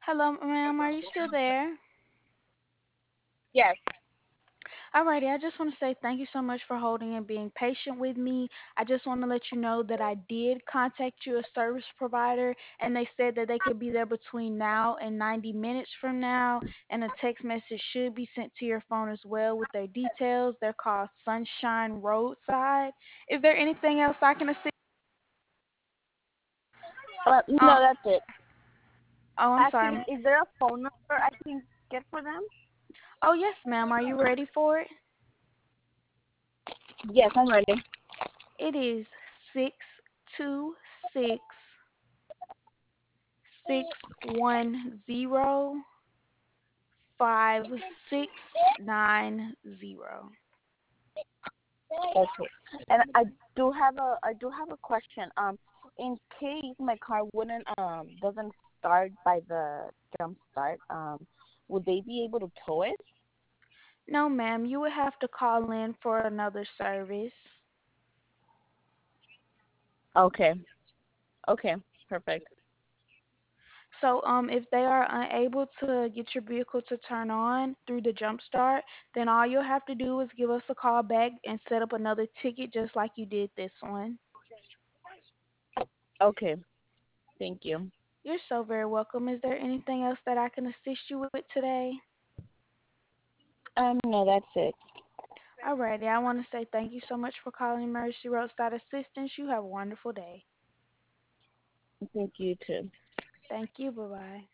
Hello, ma'am. Are you still there? Yes. Alrighty, I just want to say thank you so much for holding and being patient with me. I just want to let you know that I did contact you, a service provider, and they said that they could be there between now and 90 minutes from now, and a text message should be sent to your phone as well with their details. They're called Sunshine Roadside. Is there anything else I can assist? No, Uh, that's it. oh, I'm Actually, sorry. is there a phone number I can get for them? Oh, yes, ma'am. Are you ready for it? Yes, I'm ready. It is 626 610 5690. Okay. And I do have a question. In case my car wouldn't doesn't start by the jump start, would they be able to tow it? No, ma'am, you would have to call in for another service. Okay. Okay. Perfect. So, if they are unable to get your vehicle to turn on through the jump start, then all you'll have to do is give us a call back and set up another ticket just like you did this one. Okay. Thank you. You're so very welcome. Is there anything else that I can assist you with today? No, that's it. Alrighty, I want to say thank you so much for calling Mercy Roadside Assistance. You have a wonderful day. Thank you too. Thank you. Bye bye.